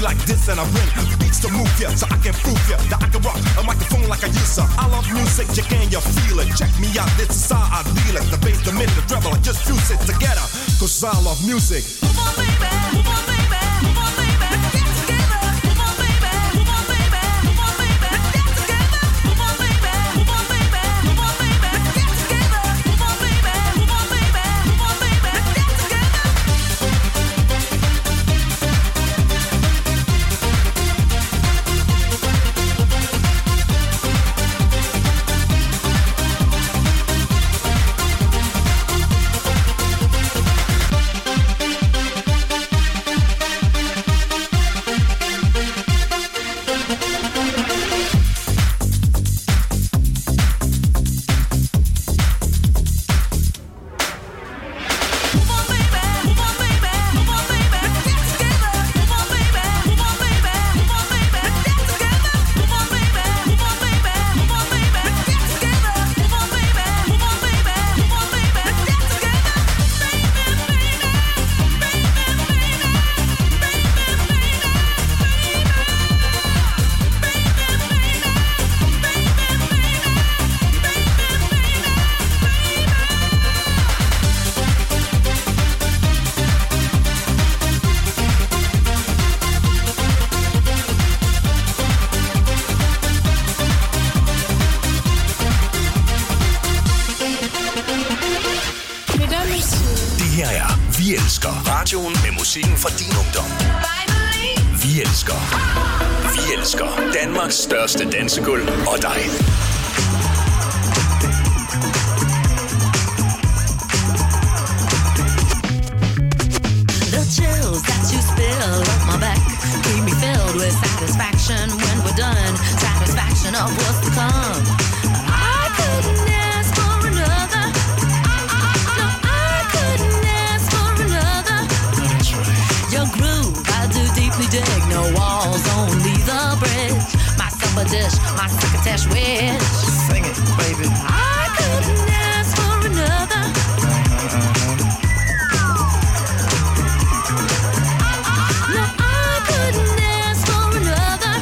like this and I bring beats to move ya, so I can prove ya that I can rock a microphone like I used to. I love music, you can you feel it? Check me out, this is how I deal it. The bass, the mid, the treble, I just fuse it together, cause I love music. Move on baby, move on baby, move on baby, let's get together. Move on baby, move on baby, move on baby, let's get together. Move on baby, move on baby, move on baby, let's get together. Move on baby, move on baby, move on baby, let's get together. Musikken fra din ungdom. Vi elsker Danmarks største dansegulv og dig. The chills that you spill up my back keep me filled with satisfaction when we're done. Satisfaction of what's to come. I couldn't ask for another. No, I couldn't ask for another. Your groove, I do deeply dig. No walls, only the bridge. My supper dish, my succotash wish. Sing it, baby. I couldn't ask for another. No, I couldn't ask for another.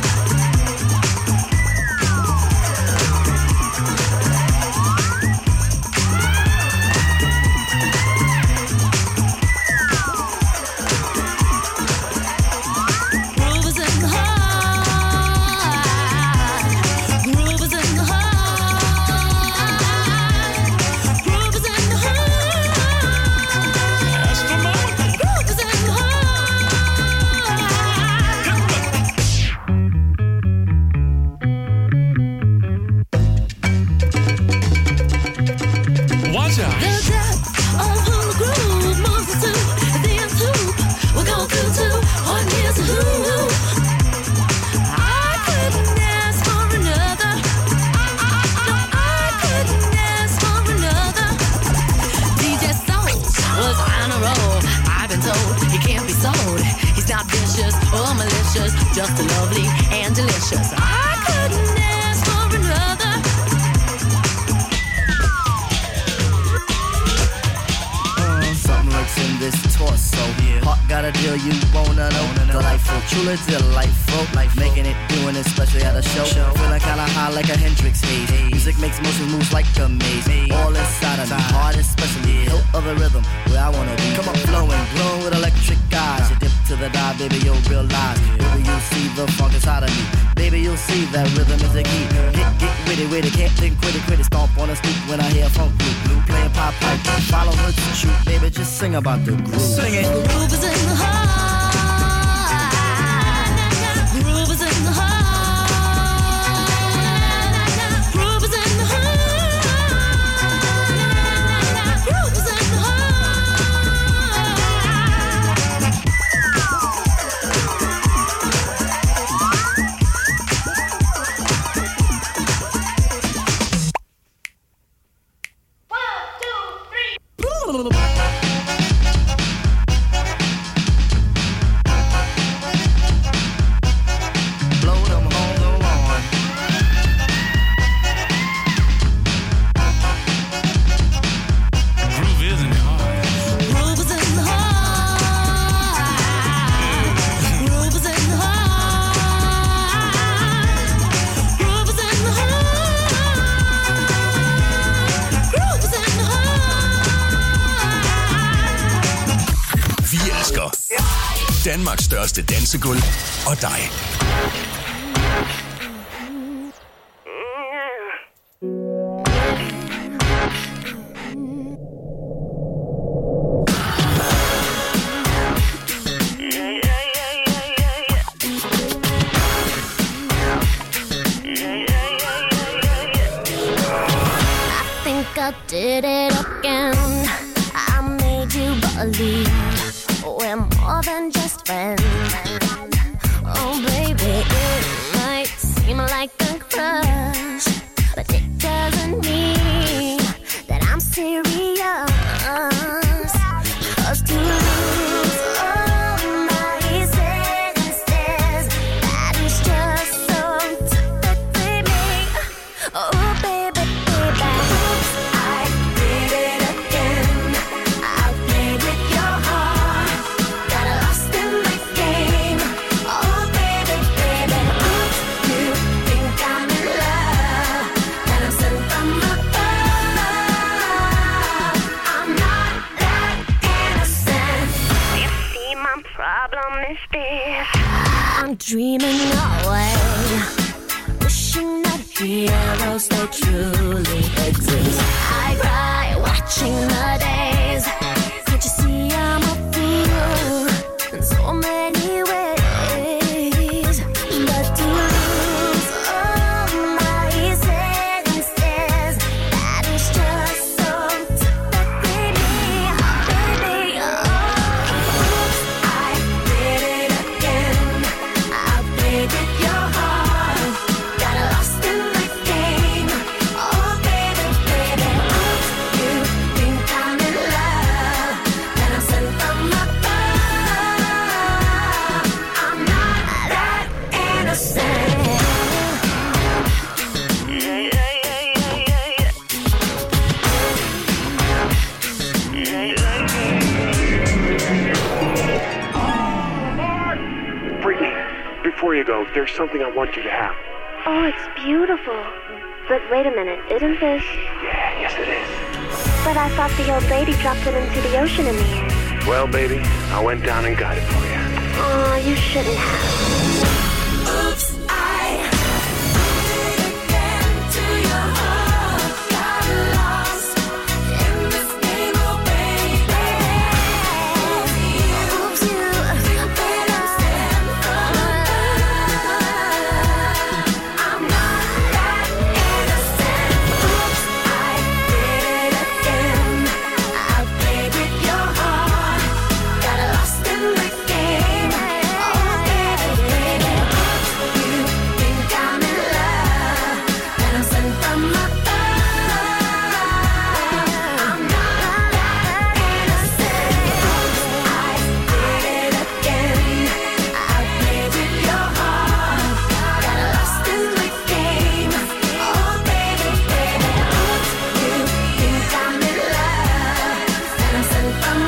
Just lovely and delicious. I couldn't ask for another. Something lurks in this torso. Heart got a deal you wanna know. Delightful, truly delightful. Life making it, doing it, especially at a show. Feeling kinda high like a Hendrix haze. Music makes motion moves like a maze. All inside of me, heart especially. Hilt of the rhythm, where I wanna be. Come on, flowing, glowing with electric eyes. You dip to the dive, baby, you'll realize. Baby, you'll see the funk inside of me. Baby, you'll see that rhythm is the key. Get with it, can't think, quit it. Stomp on the stoop when I hear funk blue. Playing pop pipe, follow her to shoot. Baby, just sing about the groove. Sing it. The groove is in the heart. The groove is in the heart. Groove is in the heart. Groove is in the heart. Groove is in the heart. Danmarks største dansegulv og dig. I did it again. I made you believe we're more than just friends. Oh baby, it might seem like a crush, but it doesn't mean that I'm serious. 'Cause to lose all my senses, that is just so typically me. Oh baby, baby, I did it again. I played with your heart, got lost in the game. Oh baby, baby, you think I'm in love, that I'm sent from above. I'm not that innocent. You see, my problem is this: I'm dreaming away, wishing that heroes they truly exist. I cry watching the days. Can't you see I'm a fool in so many ways? But to lose all my senses, that is just so typically me, baby. Oh, I did it again. I played with your heart, got lost in the game. Oh baby, baby, you think I'm in love, that I'm sent from above. I'm not that innocent. Brittany, before you go, there's something I want you to have. Oh, it's beautiful. But wait a minute, isn't this? Yeah, yes it is. But I thought the old lady dropped it into the ocean in the end. Well, baby, I went down and got it for you. Oh, you shouldn't have. Oops, I did it again to your heart. Got lost in this game, oh baby. Oops, you better stand for love. I'm not that innocent. Oops, I did it again. I played with your heart, got lost in the game. Oh baby, baby, you think I'm in love, that I'm sent from above. I'm not that innocent. I did it again. I played with your heart, got lost in the game. Oh baby, baby, you think I'm in love, that I'm sent from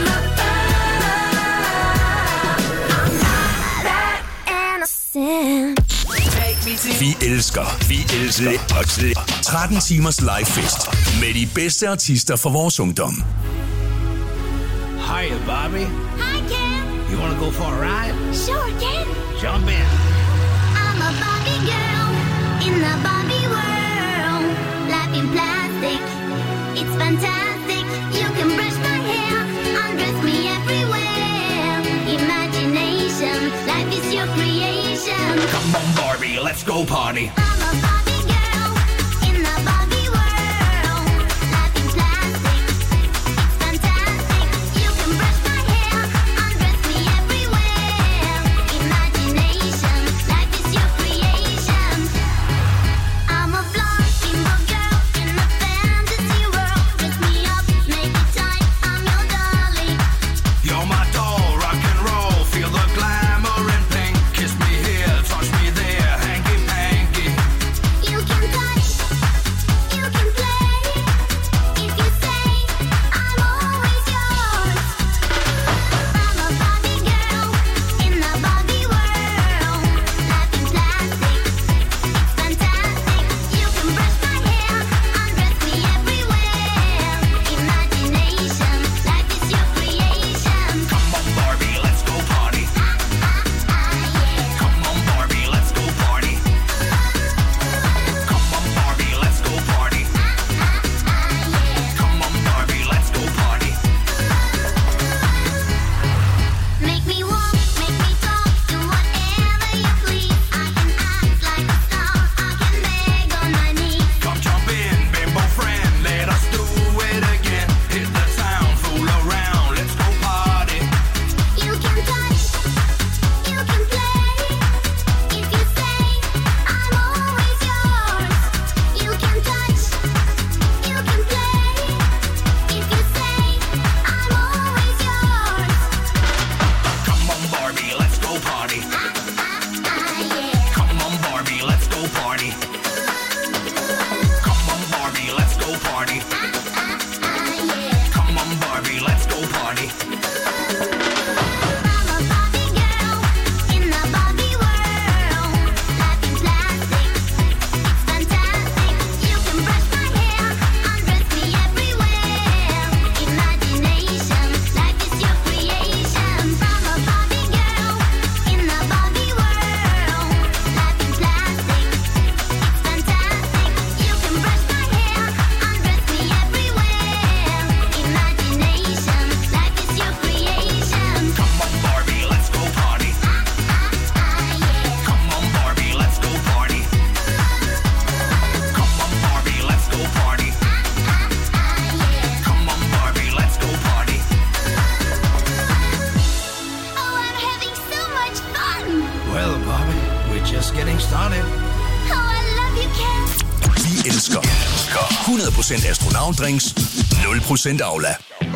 above. I'm not that innocent. Vi elsker og 13 timers livefest med de bedste artister fra vores ungdom. Hiya, Bobby. Hi, Ken. You want to go for a ride? Sure, Ken. Jump in. I'm a Barbie girl in the Barbie world. Life in plastic, it's fantastic. You can brush my hair, undress me everywhere. Imagination, life is your creation. Come on, Barbie, let's go party. I'm a Barbie girl in the Barbie world. Life in plastic, it's fantastic. You can brush my hair, undress me everywhere. Imagination, life is your creation. I'm a blonde bimbo girl in a fantasy world. Dress me up, make it tight, I'm your darling. You're my doll, rock and roll. Feel the glamour and pink. Kiss me here, touch me there, hanky panky. 100% astronautdrinks, 0% Aula.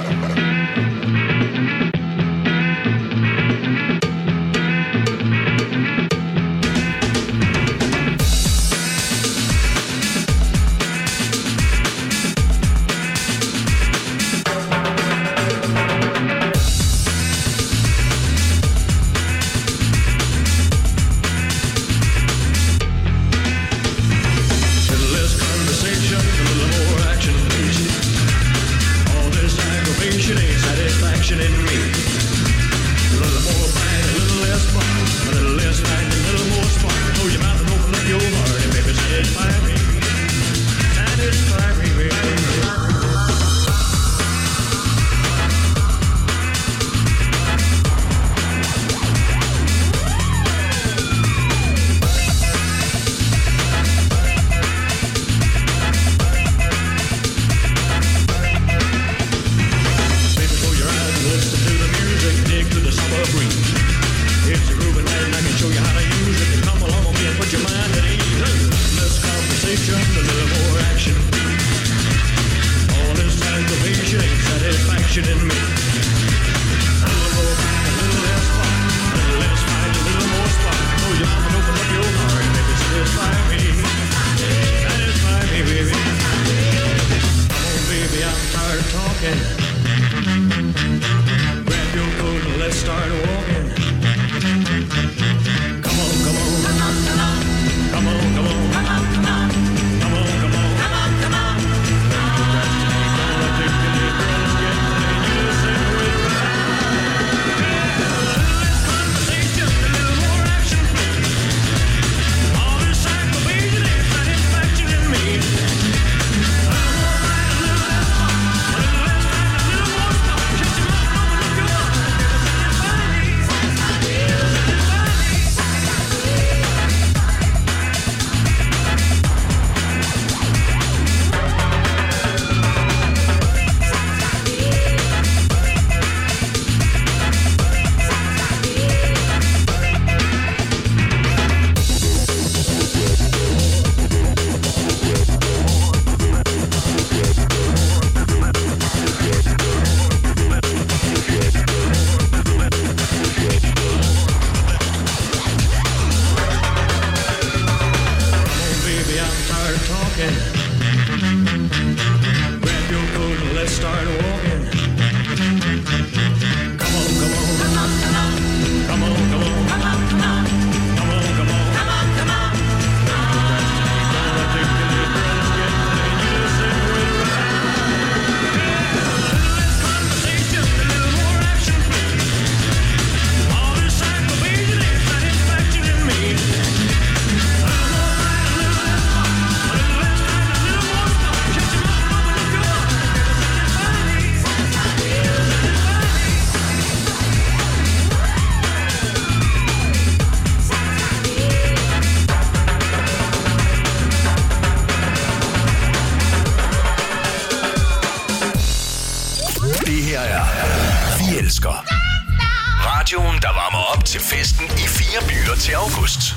Radioen, der varmer op til festen i 4 byer til august.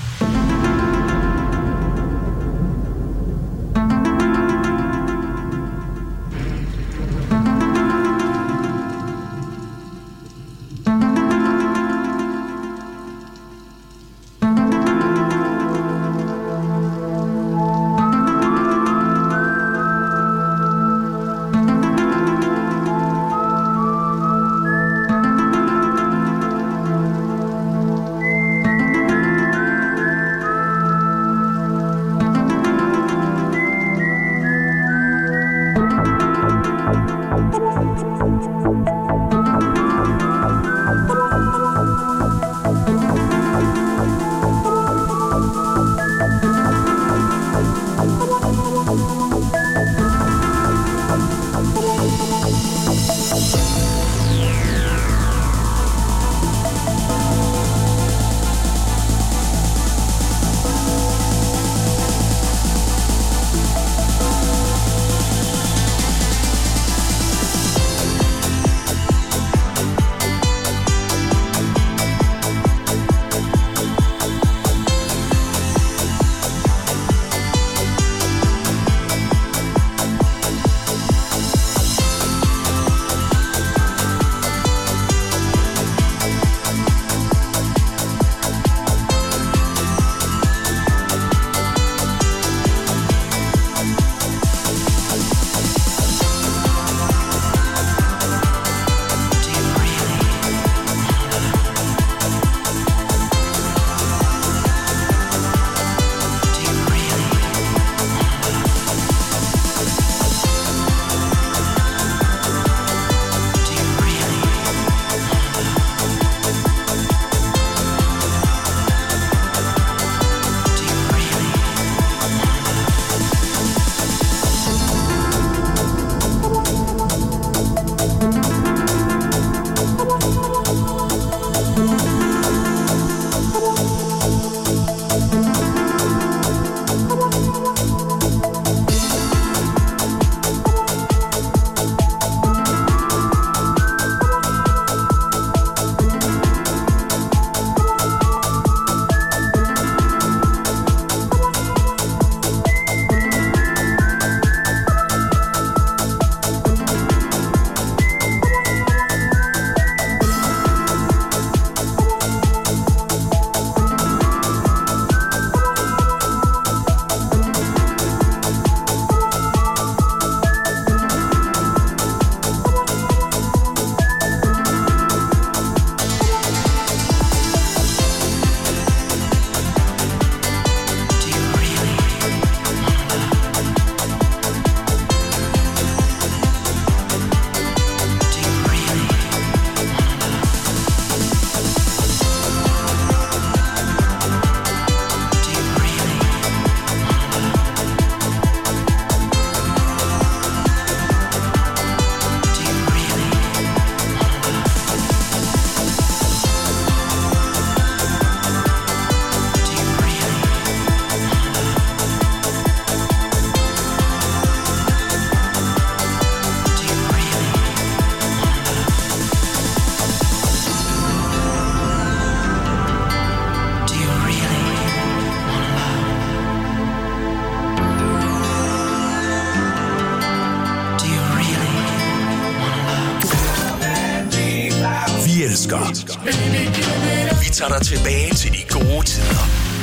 elsker. Vi tager dig tilbage til de gode tider.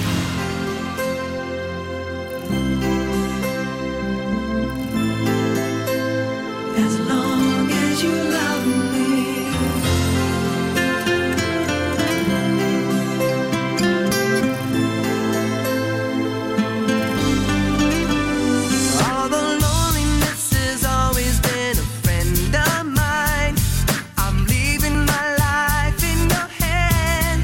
As long as you love me. All the loneliness has always been a friend of mine. I'm leaving my life in your hand.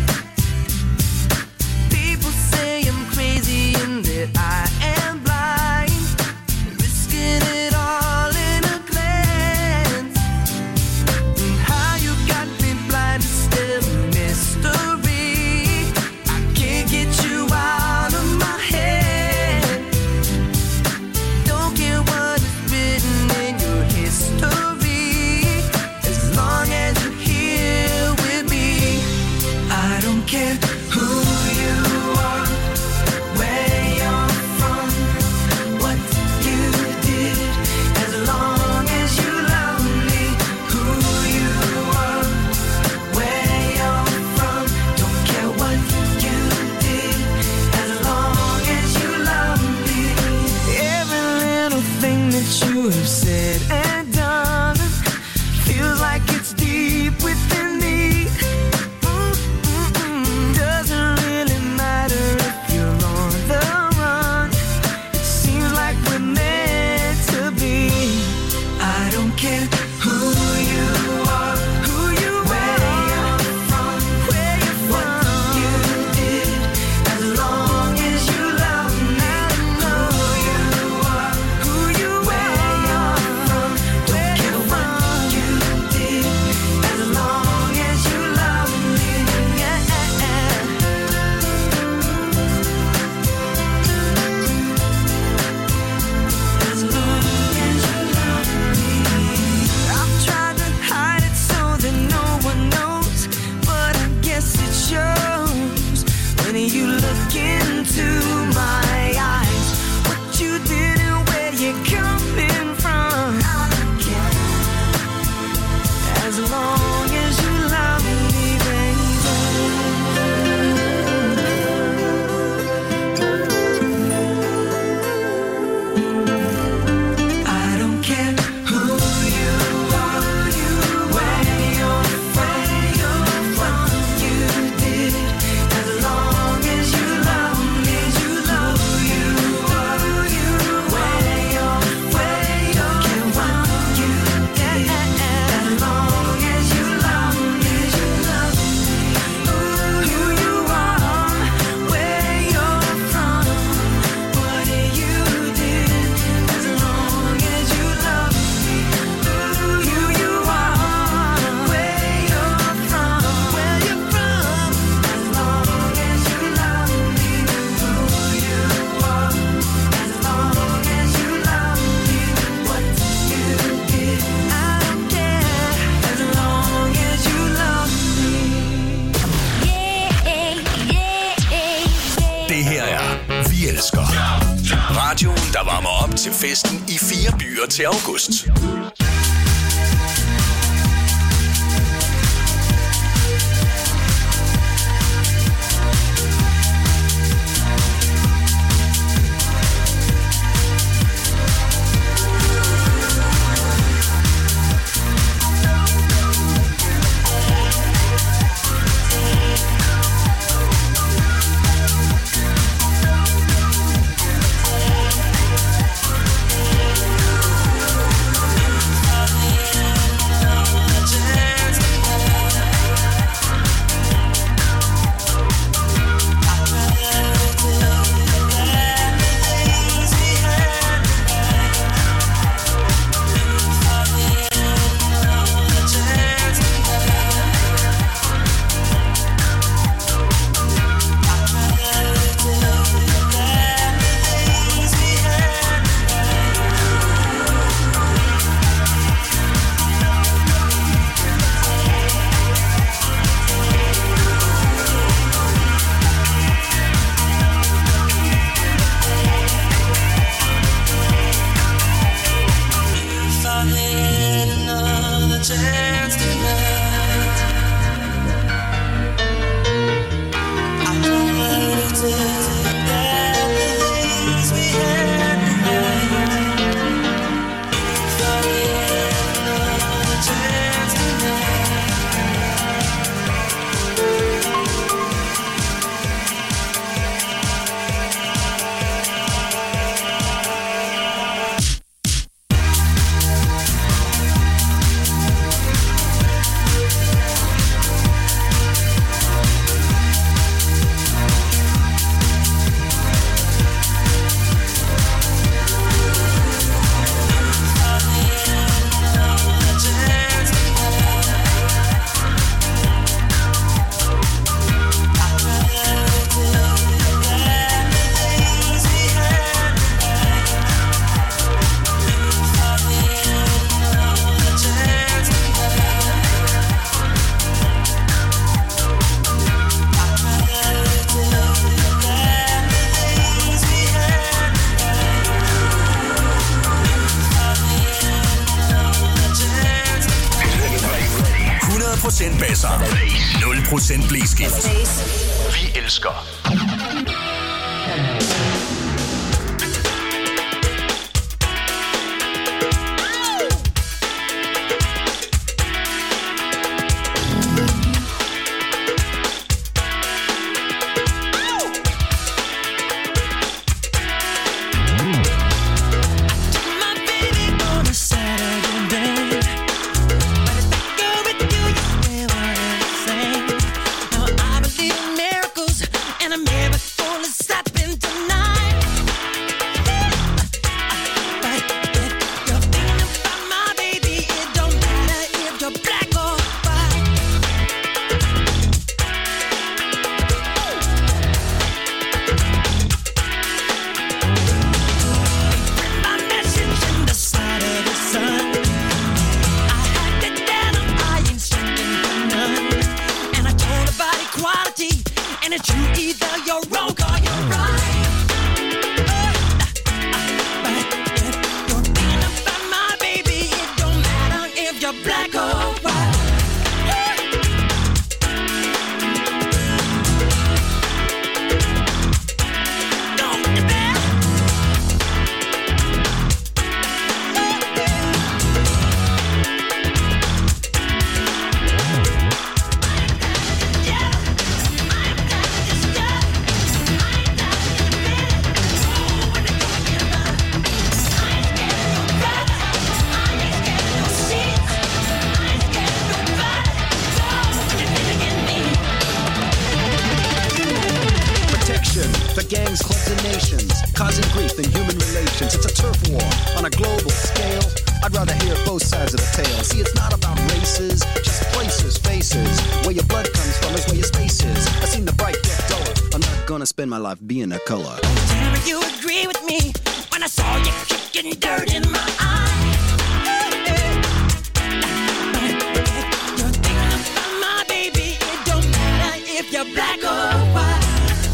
People say I'm crazy and that I am blind, risking it all in a glance. And how you got me blind is still a mystery. I can't get you out of my head. Don't care what is written in your history, as long as you're here with me. I don't care who you are, where you're from, what you did, as long as you love me. Who you are, where you're from, don't care what you did, as long as you love me. Every little thing that you have said and done feels like it's deep within me. Doesn't really matter if you're on the run. It seems like we're meant to be. I don't care who you are, where you're from, what you did, as long as you love me. Who you are, where you're from, don't care what you did, as long as you love me. As long as you love me. I've tried to hide it so that no one knows, but I guess it shows when you look into my eyes. What you did and where you're coming from. I don't care, as long as you love me, baby. I don't care who you are, where you're from, what you did, as long as you love me. Who you are, where you're from, don't care what you did, as long as you love me. Who you are, where you're from, what you did, as long as you love me. Who you are, where you're from, as long as you love me. Who you are, as long as you love me. What you did, I don't care, as long as you love me. Det her er Vi Elsker. Radioen, der varmer op til festen i 4 byer til august. 0% basser. 0% blæskift. Vi elsker. Spend my life being a color. Tell me you agree with me when I saw you kicking dirt in my eye. You're thinking about my baby. It don't matter if you're black or white.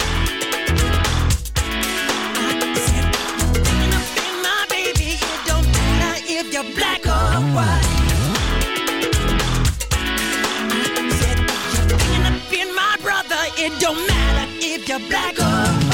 I said you're thinking about my baby. It don't matter if you're black or white. I said you're thinking about my brother. It don't matter if you're black or white.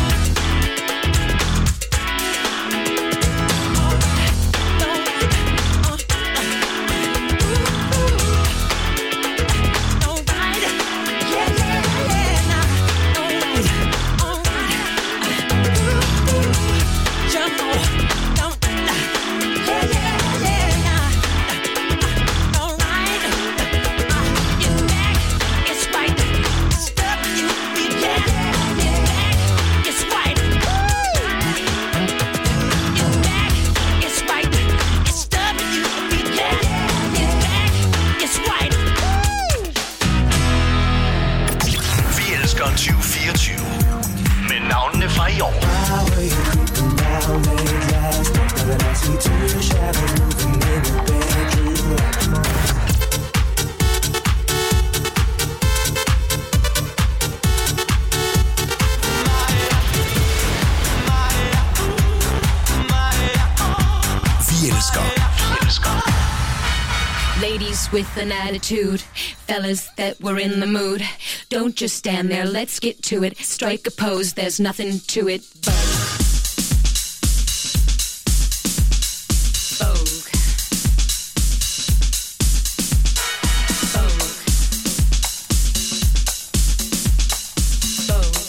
Ladies with an attitude, fellas that were in the mood. Don't just stand there, let's get to it. Strike a pose, there's nothing to it but Vogue. Vogue. Vogue.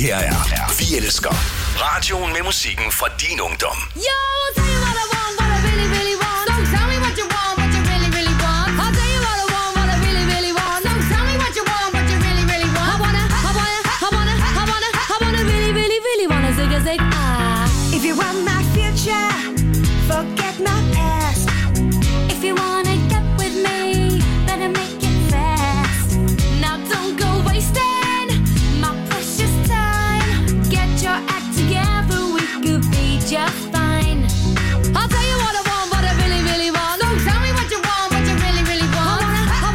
her er Vi Elsker. Radioen med musikken fra din ungdom. Yo, I'll tell you what I want, what I really, really want. So tell me what you want, what you really, really want. I'll tell you what I want, what I really, really want. So tell me what you want, what you really, really want. I wanna really, really, really wanna zig a zig ah. If you want my future, forget my past. If you wanna get with me, better make it fast. Now don't go wasting my precious time. Get your act together, we could be just fine. I'll tell you what I want, what I really, really want. So tell me what you want, what you really, really want. I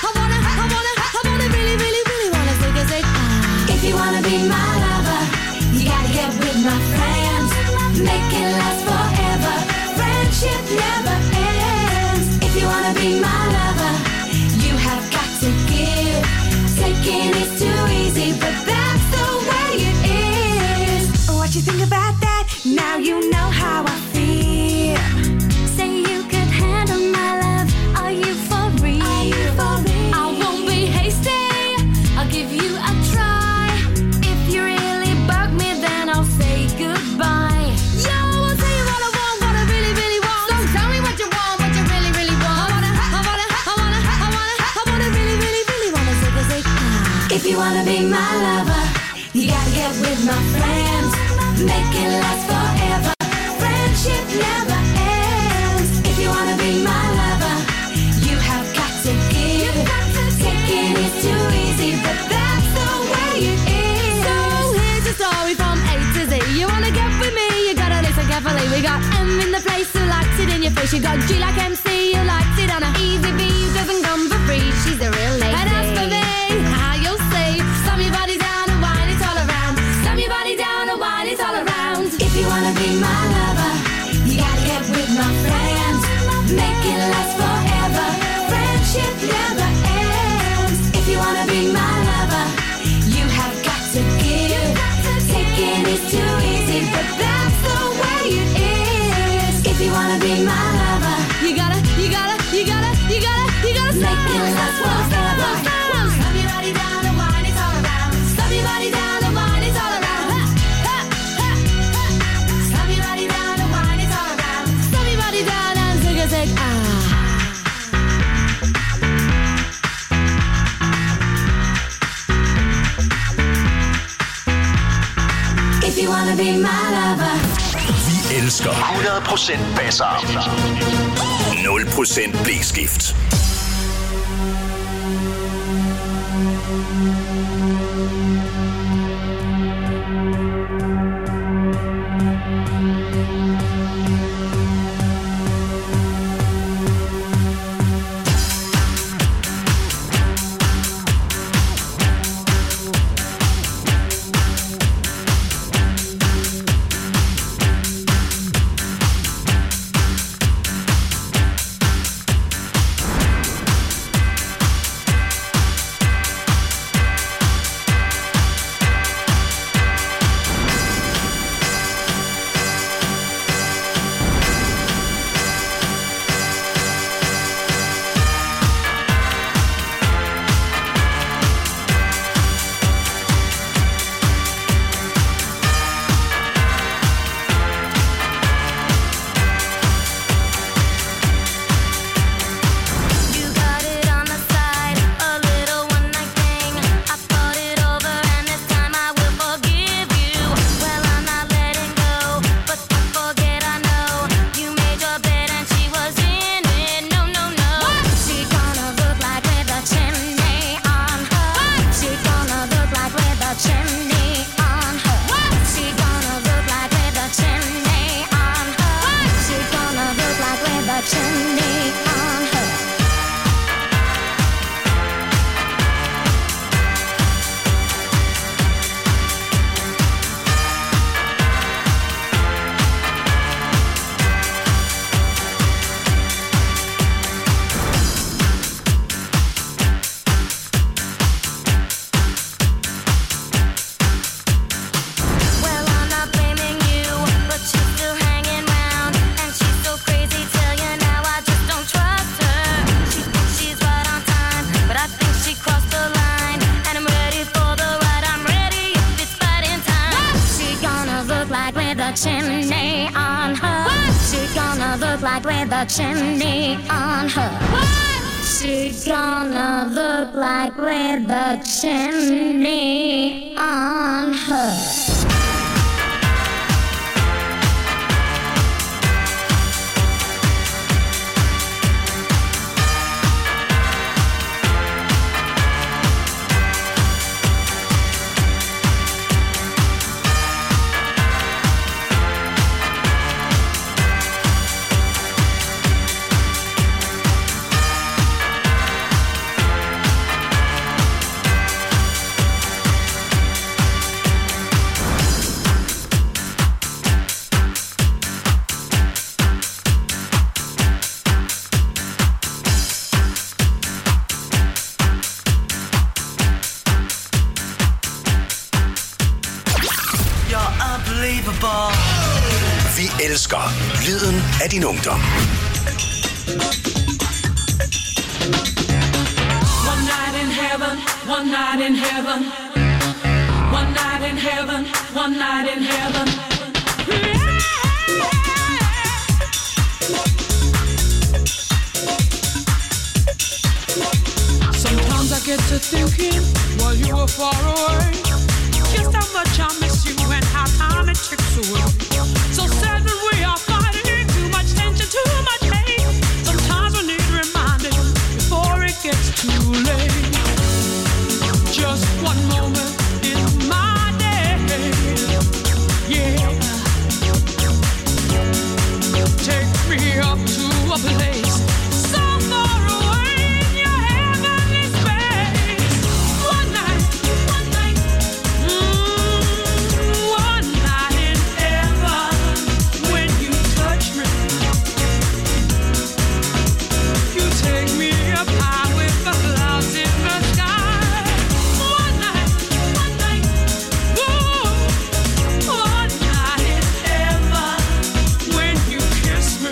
wanna really, really, really wanna zig a zig ah. If you wanna be my lover, you gotta get with my friends. Make it last forever. Friendship never ends. If you wanna be my lover, you have got to give. Taking is too easy, but that's the way it is. What you think about that? Now you know how I feel. Say you could handle my love. Are you for real? I won't be hasty. I'll give you a try. If you really bug me, then I'll say goodbye. Yo, I'll tell you what I want, what I really, really want. So tell me what you want, what you really, really want. I wanna really, really, really wanna zig a zig ah. If you wanna be my lover, you gotta get with my friends. Make it last forever. Friendship never ends. If you wanna be my lover, you have got to give. Taking is too easy, but that's the way it is. So here's a story from A to Z. You wanna get with me, you gotta listen carefully. We got M in the place who likes it in your face. You got G like MC, who likes it on a easy B, who doesn't come for free. She's a real lady. And as for me, how you'll say, slam your body down and wine it all around. Slam your body down and wine it all around. If you wanna be my lover, you gotta get with my friends. Make it last forever. Friendship never ends. If you wanna be my lover, you have got to give. Taking is too easy, but that's the way it is. If you wanna be my lover, You gotta make it last forever. Slam your body down and wine it all around. Slam your body down and wine it all around. Slam your body down and wine it all around. Slam your body down and zig a zig ah. If you wanna be my lover. Vi elsker 100% basser. 0% blæskift. like with a chimney on her. She's gonna look like with a chimney on her. Vi elsker lyden af din ungdom. One night in heaven, one night in heaven. One night in heaven, one night in heaven. Sometimes I get to thinking while you were far away, just how much I miss you and how time it ticks away. So sad when we are fighting, too much tension, too much hate. Sometimes we need reminding before it gets too late. Just one moment in my day, yeah. Take me up to a place so far away in your heavenly space. One night, one night. One night in heaven, when you touch me, you take me up high with the clouds in the sky. One night, ooh, one night in heaven, when you kiss me,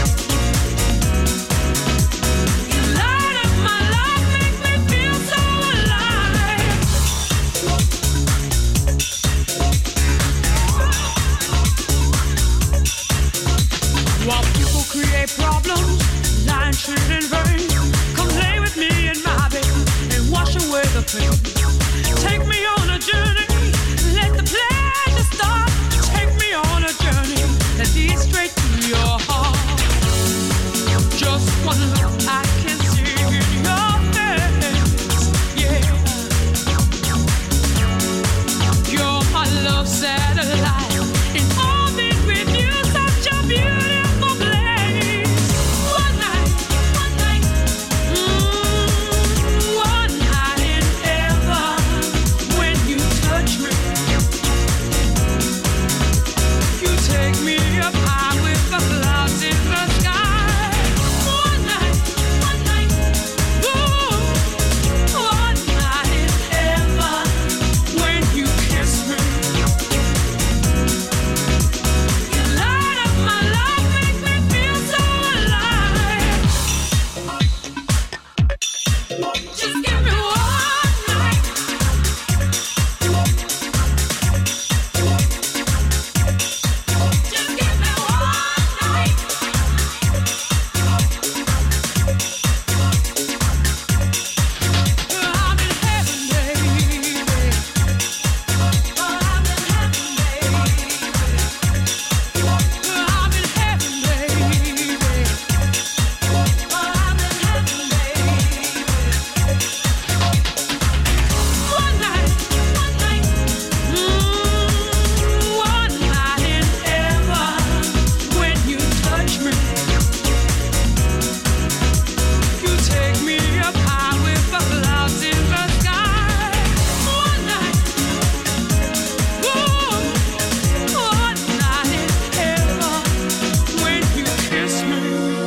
you light up my life, make me feel so alive. While people create problems, lying shit in vain, come lay with me in my bed and wash away the pain. Take me on a journey, let the pleasure start. Take me on a journey that leads straight to your heart. Just one look I can see in your face, yeah. You're my love satellite, in orbit with you, such a beautiful place. One night, one night in heaven, when you touch me, you take me up high with the clouds in the sky. One night, ooh, one night in heaven, when you kiss me, you light up my life, make me feel so alive. Just give me one night. Just give me one night. I'm in heaven, baby. I'm in heaven, baby. I'm in heaven, baby. I'm in heaven, baby. One night, one night in heaven, when you touch me, you take me up high with the clouds in the sky. One night, ooh, one night in heaven, when you kiss me,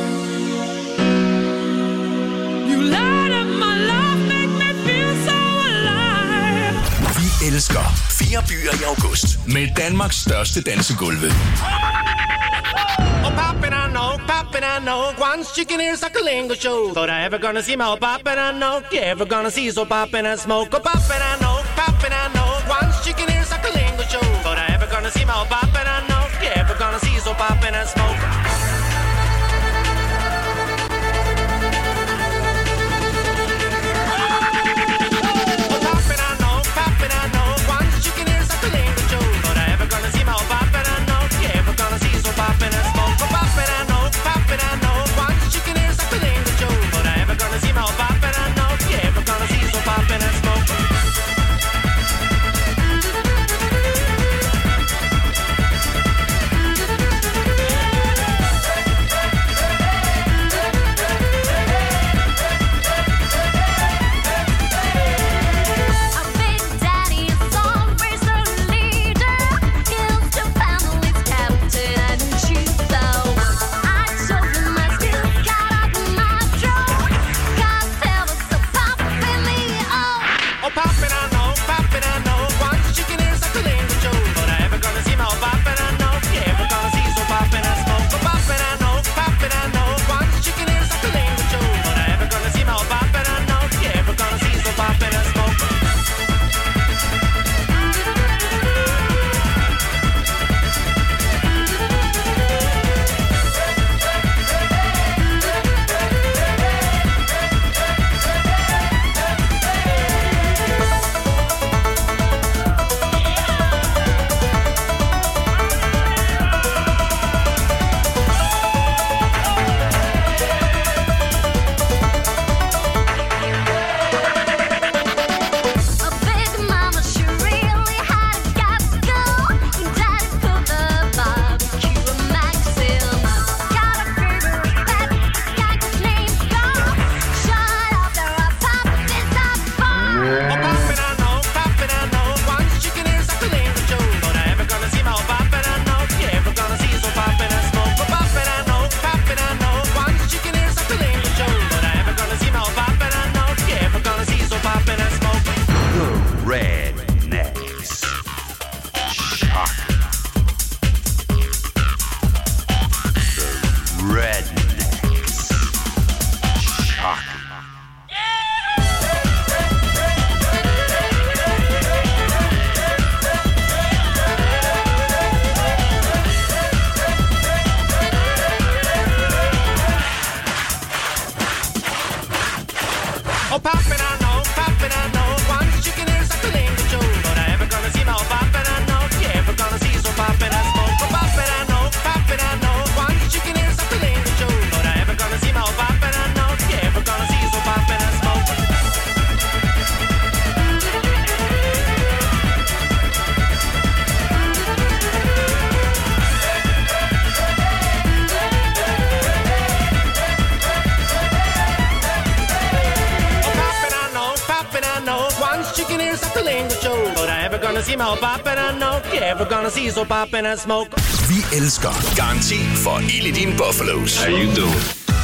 you light up my life, make me feel so alive. Vi elsker 4 byer i august med Danmarks største dansegulve. Oh, poppin', I know. Once chicken ears like a lingo show. Thought I ever gonna see my oh, poppin', I know. You ever gonna see so poppin' and smoke? Oh, poppin', I know. Once chicken ears like a lingo show. Thought I ever gonna see my oh, poppin', I know. You ever gonna see so poppin' and smoke? chicken ears like a lingo show. But I ever gonna see my old poppin' and no, you ever gonna see so poppin' and smoke. Vi elsker Garanti for ild i dine Buffalos. How you doing?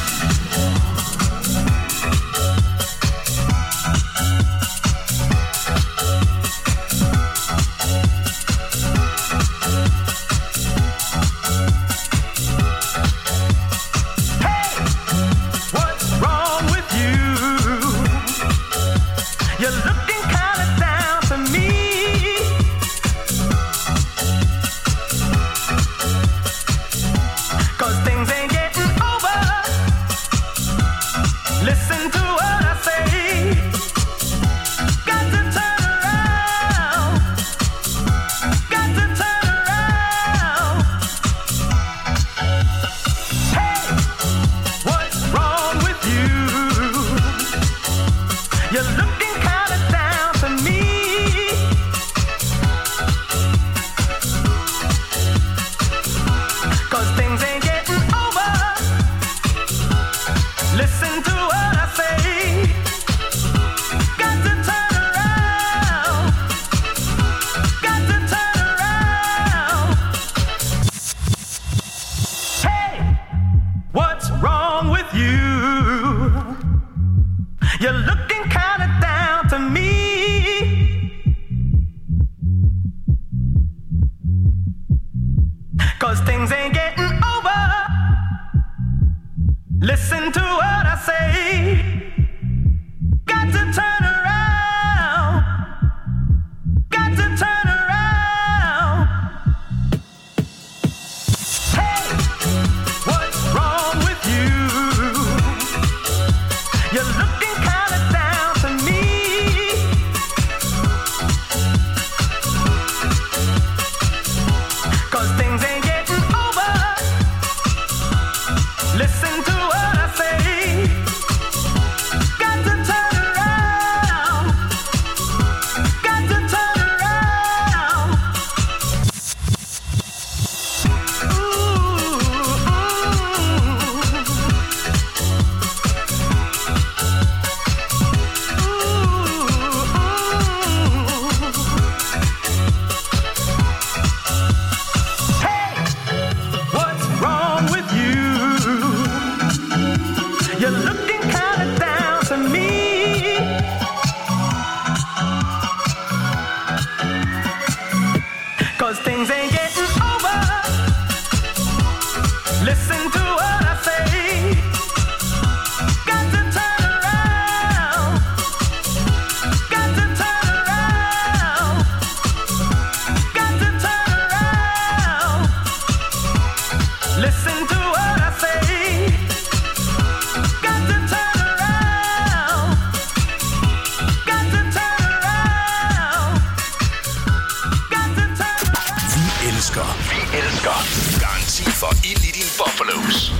Garanti for ild i dine Buffalos.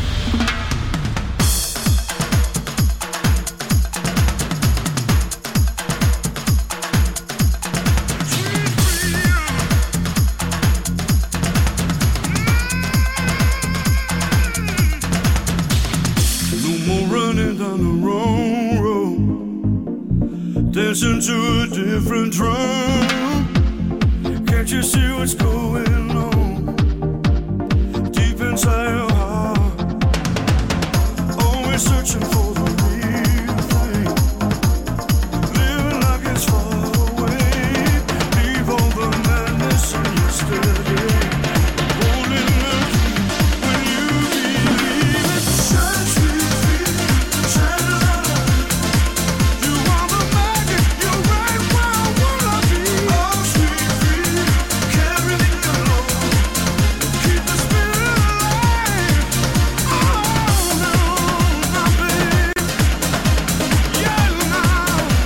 No more running down the wrong road, dancing to a different drum. Can't you see what's going on deep inside your heart? Always searching for the real thing, living like it's far away. Leave all the madness in yesterday. Holding the key when you believe it. Shine sweet feet, shine a light. You are the magic, you're right where I wanna be. Oh sweet feet, carry me along, keep the spirit alive. Oh no, my babe, yeah now.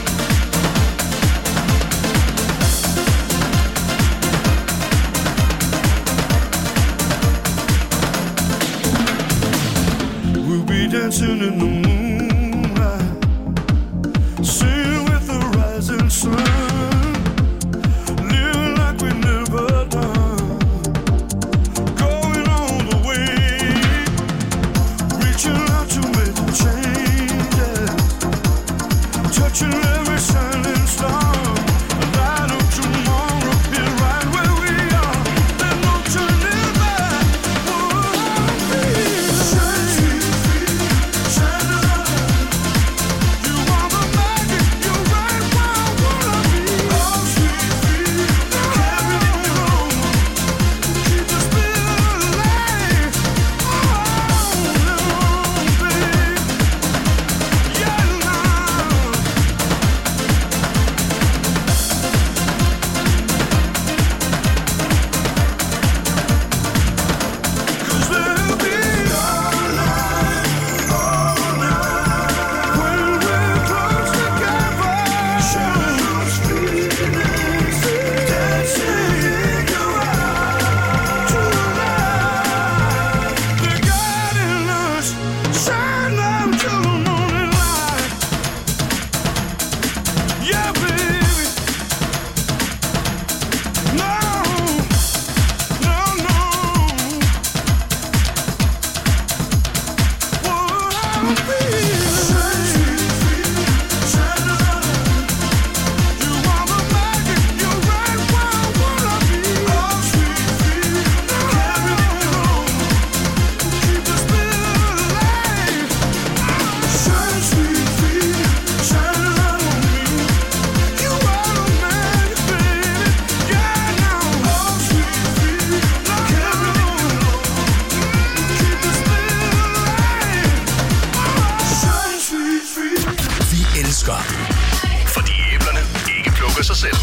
We'll be dancing in the moonlight, singing with the rising sun, living like we never done, going all the way, reaching out to make the changes, touching every shining star, sig selv.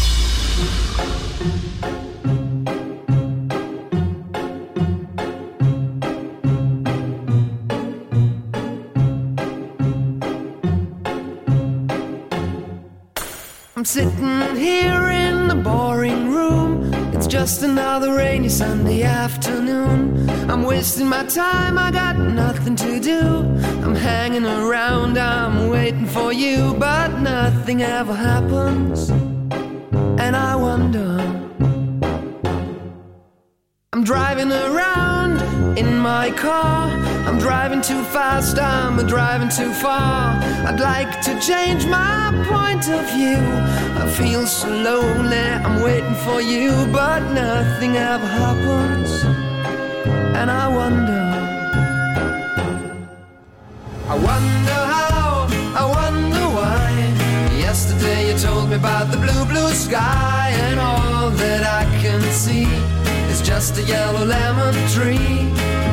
I'm sitting here in the boring room. It's just another rainy Sunday afternoon. I'm wasting my time, I got nothing to do. I'm hanging around, I'm waiting for you, but nothing ever happens. And I wonder, I'm driving around in my car. I'm driving too fast, I'm driving too far. I'd like to change my point of view. I feel so lonely, I'm waiting for you, but nothing ever happens. And I wonder how, I wonder why. Yesterday you told me about the blue, blue sky, and all that I can see is just a yellow lemon tree.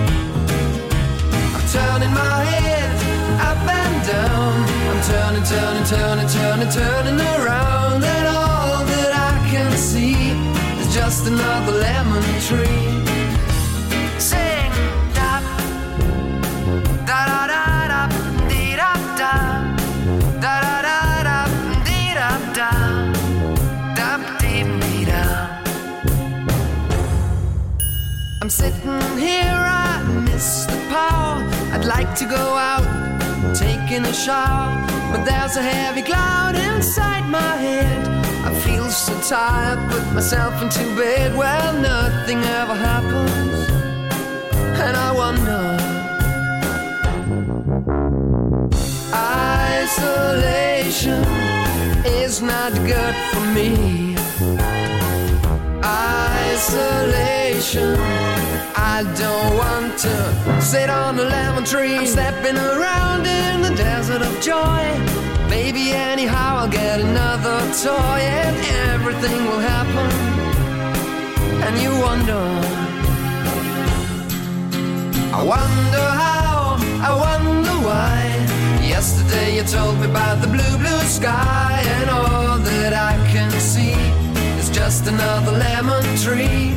Turning my head up and down. I'm turning, turning, turning, turning, turning around. And all that I can see is just another lemon tree. Sing da da da da da dee da da da da da da dee da da da dee dee da. I'm sitting here, I miss the power. I'd like to go out, taking a shower, but there's a heavy cloud inside my head. I feel so tired, put myself into bed. Well, nothing ever happens, and I wonder. Isolation is not good for me. Isolation, I don't want to sit on a lemon tree. I'm stepping around in the desert of joy. Maybe anyhow I'll get another toy, and everything will happen. And you wonder, I wonder how, I wonder why. Yesterday you told me about the blue, blue sky, and all that I can see is just another lemon tree.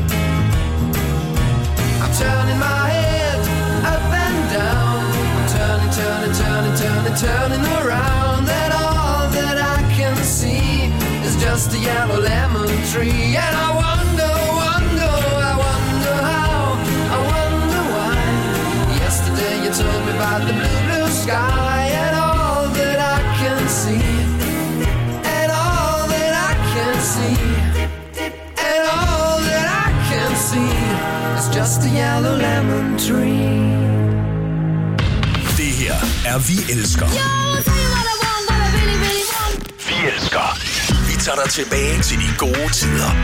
I'm turning my head up and down. I'm turning, turning, turning, turning, turning around. And all that I can see is just a yellow lemon tree. And I wonder, wonder, I wonder how, I wonder why. Yesterday you told me about the blue, blue sky, and all that I can see, and all that I can see, and all that I can see is just a yellow lemon tree. Det her er Vi Elsker. Vi Elsker. Vi tager dig tilbage til de gode tider.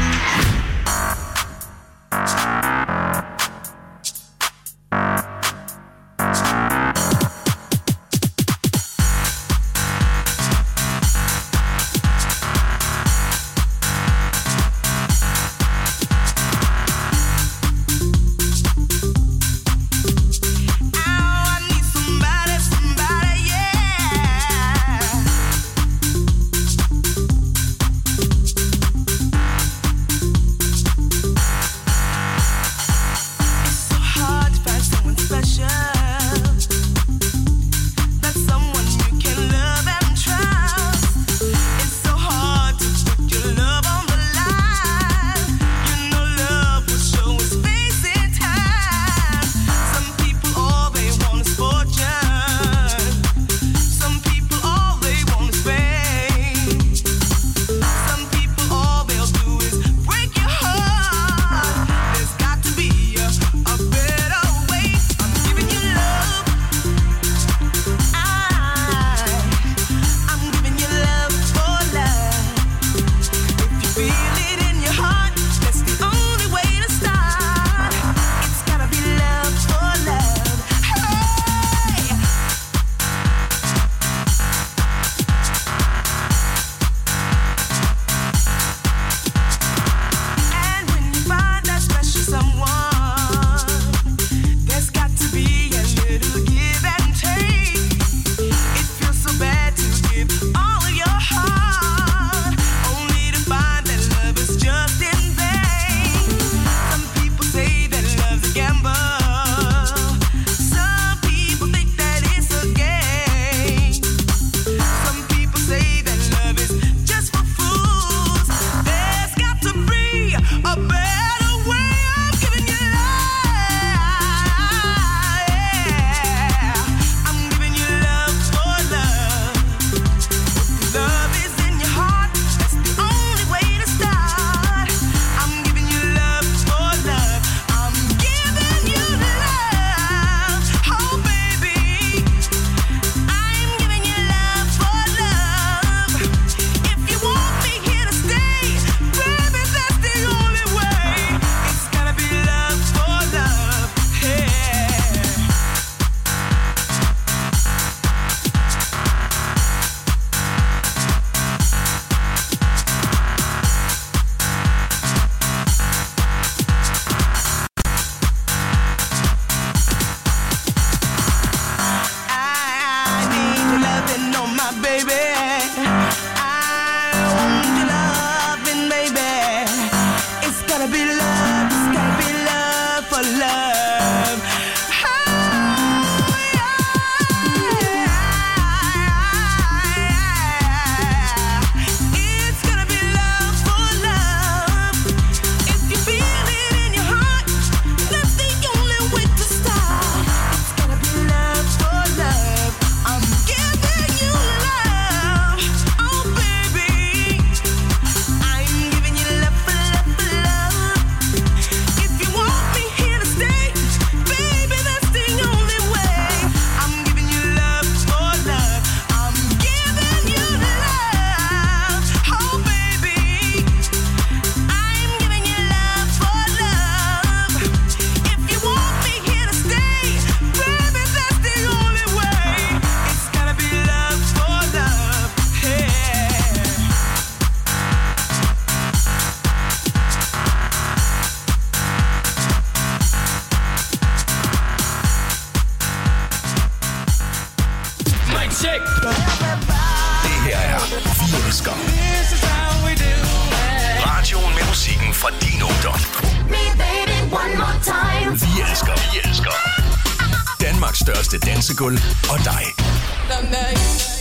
største dansegulv og dig. The night